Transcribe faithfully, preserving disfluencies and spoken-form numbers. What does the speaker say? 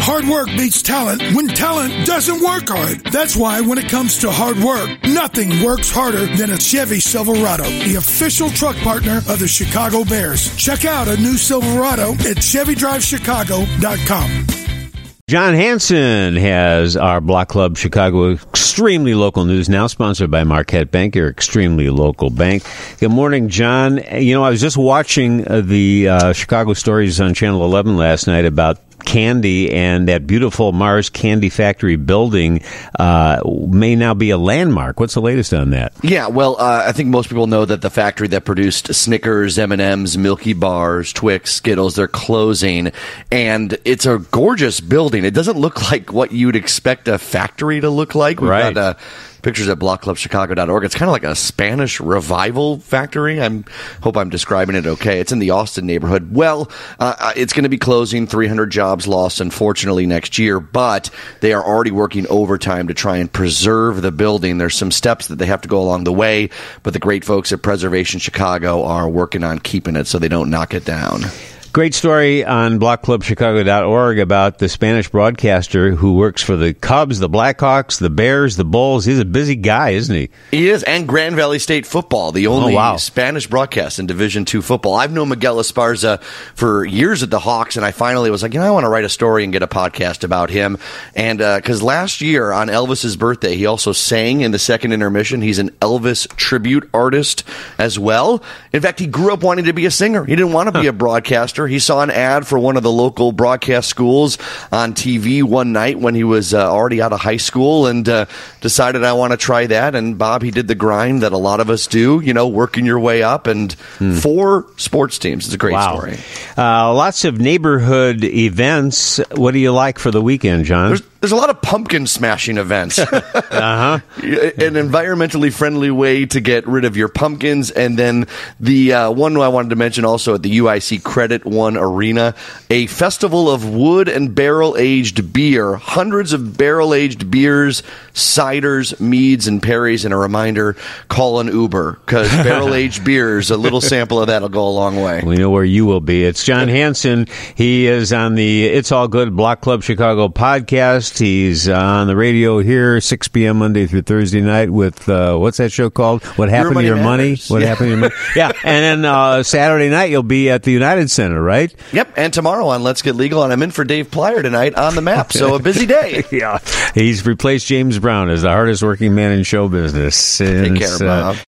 Hard work beats talent when talent doesn't work hard. That's why when it comes to hard work, nothing works harder than a Chevy Silverado, the official truck partner of the Chicago Bears. Check out a new Silverado at Chevy Drive Chicago dot com. John Hanson has our Block Club Chicago extremely local news, now sponsored by Marquette Bank, your extremely local bank. Good morning, John. You know, I was just watching uh, the uh, Chicago Stories on Channel eleven last night about candy, and that beautiful Mars Candy Factory building uh, may now be a landmark. What's the latest on that? Yeah, well, uh, I think most people know that the factory that produced Snickers, M and M's, Milky Bars, Twix, Skittles, they're closing, and it's a gorgeous building. It doesn't look like what you'd expect a factory to look like. We've right. got uh, pictures at block club chicago dot org. It's kind of like a Spanish revival factory. I hope I'm describing it okay. It's in the Austin neighborhood. Well, uh, it's going to be closing, three hundred jobs lost, unfortunately, next year, but they are already working overtime to try and preserve the building. There's some steps that they have to go along the way, but the great folks at Preservation Chicago are working on keeping it so they don't knock it down. Great story on block club chicago dot org about the Spanish broadcaster who works for the Cubs, the Blackhawks, the Bears, the Bulls. He's a busy guy, isn't he? He is, and Grand Valley State football, the only oh, wow. Spanish broadcast in Division two football. I've known Miguel Esparza for years at the Hawks, and I finally was like, you know, I want to write a story and get a podcast about him. And because uh, last year on Elvis's birthday, he also sang in the second intermission. He's an Elvis tribute artist as well. In fact, he grew up wanting to be a singer. He didn't want to be a broadcaster. He saw an ad for one of the local broadcast schools on T V one night when he was uh, already out of high school and uh, decided, I want to try that. And Bob, he did the grind that a lot of us do, you know, working your way up, and hmm. four sports teams. It's a great wow. story. Uh, lots of neighborhood events. What do you like for the weekend, John? There's, there's a lot of pumpkin smashing events. uh-huh. An environmentally friendly way to get rid of your pumpkins. And then the uh, one I wanted to mention also at the U I C Credit One Arena, a festival of wood and barrel-aged beer. Hundreds of barrel-aged beers, ciders, meads, and perries. And a reminder, call an Uber, because barrel-aged beers, a little sample of that will go a long way. We know where you will be. It's John Hanson. He is on the It's All Good Block Club Chicago podcast. He's on the radio here, six p.m. Monday through Thursday night with, uh, what's that show called? What Happened to Your Money? What yeah. Happened to Your Money? Yeah, and then uh, Saturday night you'll be at the United Center, right? Yep, and tomorrow on Let's Get Legal, and I'm in for Dave Plyer tonight on the map, so a busy day. Yeah, he's replaced James Brown as the hardest working man in show business. Take care, Bob. Uh,